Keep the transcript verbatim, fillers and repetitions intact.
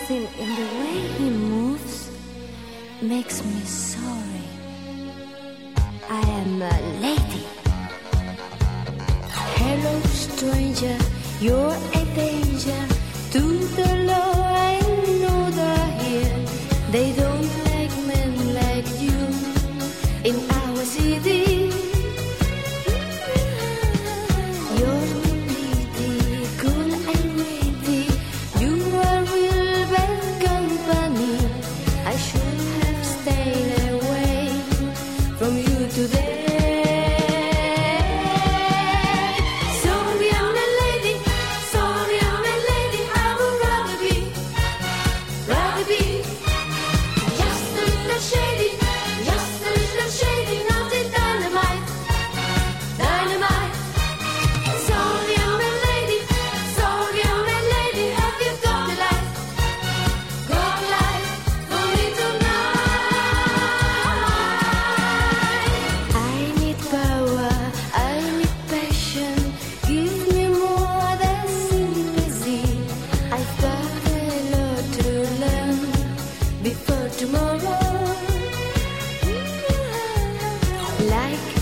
Something in the way he moves makes me sorry. I am a lady. Hello, stranger, you're a danger to the law. I know they're here. They don't like men like you in our city. You're too pretty, cool and witty. You are real bad company. I should have stayed away from you today. Tomorrow, like